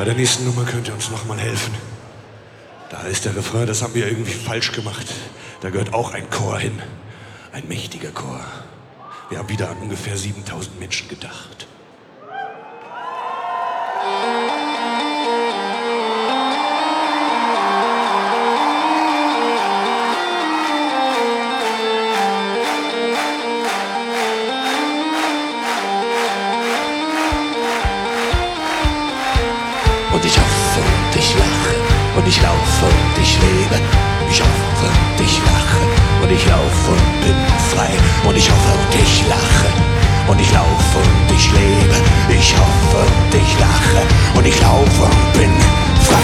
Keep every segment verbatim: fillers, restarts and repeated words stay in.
Bei der nächsten Nummer könnt ihr uns noch mal helfen. Da ist der Refrain, das haben wir irgendwie falsch gemacht. Da gehört auch ein Chor hin. Ein mächtiger Chor. Wir haben wieder an ungefähr siebentausend Menschen gedacht. Und ich hoffe und ich lache und ich laufe und ich lebe. Ich hoffe und ich lache und ich laufe und bin frei. Und ich hoffe und ich lache und ich laufe und ich lebe. Ich hoffe und ich lache und ich laufe und bin frei.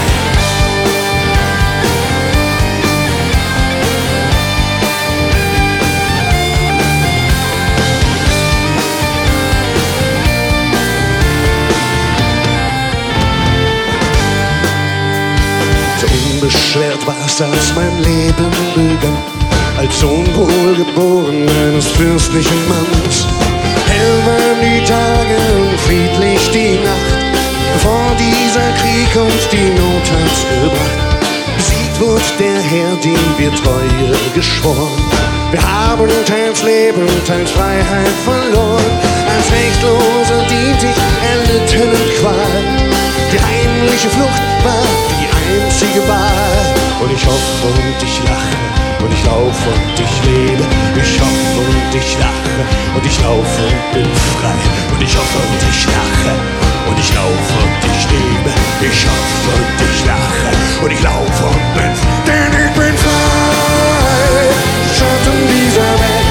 Unbeschwert war's, als mein Leben begann, als Sohn wohlgeboren eines fürstlichen Manns. Hell waren die Tage und friedlich die Nacht, bevor dieser Krieg uns die Not hat gebracht. Besiegt wurde der Herr, dem wir Treue geschworen. Wir haben teils Leben, teils Freiheit verloren. Als Rechtloser diente ich erlittenen Qual. Die heimliche Flucht war die einzige Wahl. Und ich hoffe und ich lache und ich laufe und ich lebe. Ich hoffe und ich lache und ich laufe und bin frei. Und ich hoffe und ich lache und ich laufe und ich lebe. Ich hoffe und ich lache und ich laufe und bin frei. Denn ich bin frei, Schatten dieser Welt.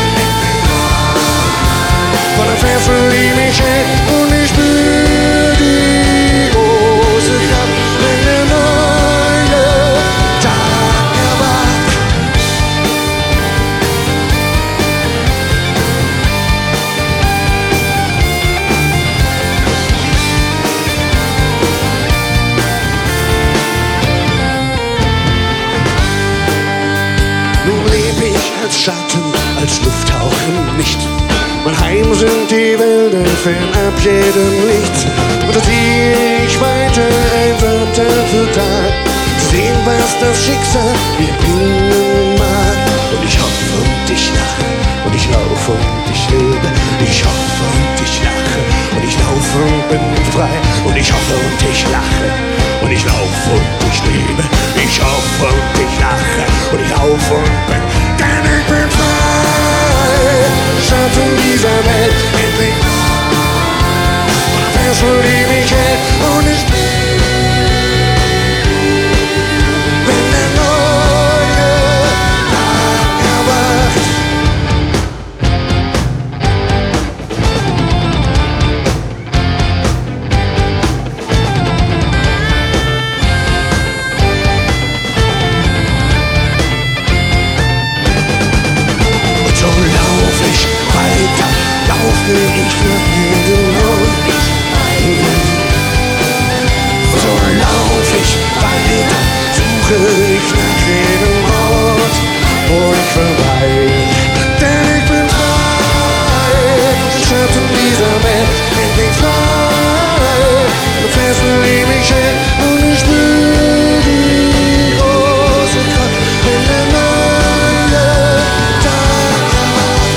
Von der Fessel, die mich hält, und ich spüre die große Kraft, wenn der neue Tag erwacht. Nun leb ich als Schatten, als Lufthauch im Nichts. Mein Heim sind die Wälder, fernab jedem Licht. Und da ziehe ich weiter einsam Tag für Tag, zu sehen, was das Schicksal mir bringen mag. Und ich hoffe und ich lache und ich laufe und ich lebe. Ich hoffe und ich lache und ich laufe und bin frei. Und ich hoffe und ich lache und ich laufe und ich lebe. Ich hoffe und ich lache und ich laufe und bin, denn ich bin frei. Schatten dieser Welt, endlich von der Fessel, die mich hält, und ich bin, wenn der neue Tag erwacht. Und so lauf ich weiter, laufe ich nach jedem Ort. So lauf ich weiter, suche ich nach jedem Ort, wo ich verweile. Denn ich bin frei, Schatten dieser Welt, endlich frei. Eine Fessel, die mich hält, und ich spüre die große Kraft, wenn der neue Tag erwacht.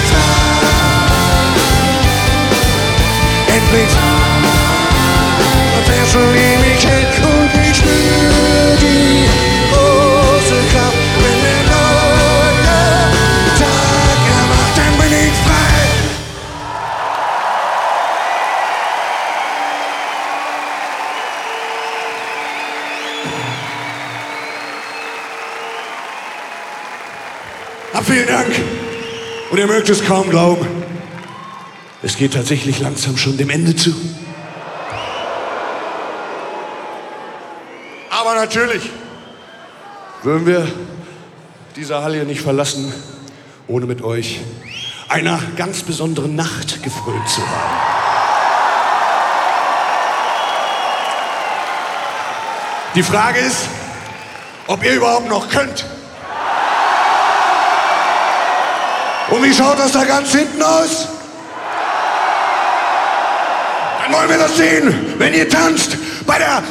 Endlich eine Fessel, die mich hält, und ich spüre die große Kraft, wenn der neue Tag erwacht, dann bin ich frei. Hab vielen Dank. Und ihr mögt es kaum glauben, es geht tatsächlich langsam schon dem Ende zu. Aber natürlich würden wir diese Halle nicht verlassen, ohne mit euch einer ganz besonderen Nacht gefrönt zu haben. Die Frage ist, ob ihr überhaupt noch könnt. Und wie schaut das da ganz hinten aus? Dann wollen wir das sehen, wenn ihr tanzt bei der